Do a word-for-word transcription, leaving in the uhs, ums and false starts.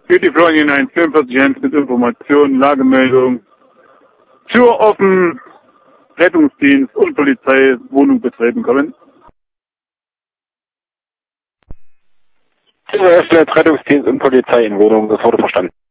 Geht die Florian eins vierundvierzig eins mit Informationen, Lagemeldung zur offen Rettungsdienst und Polizei Wohnung betreten kommen. Rettungsdienst und Polizei in Wohnung, das wurde verstanden.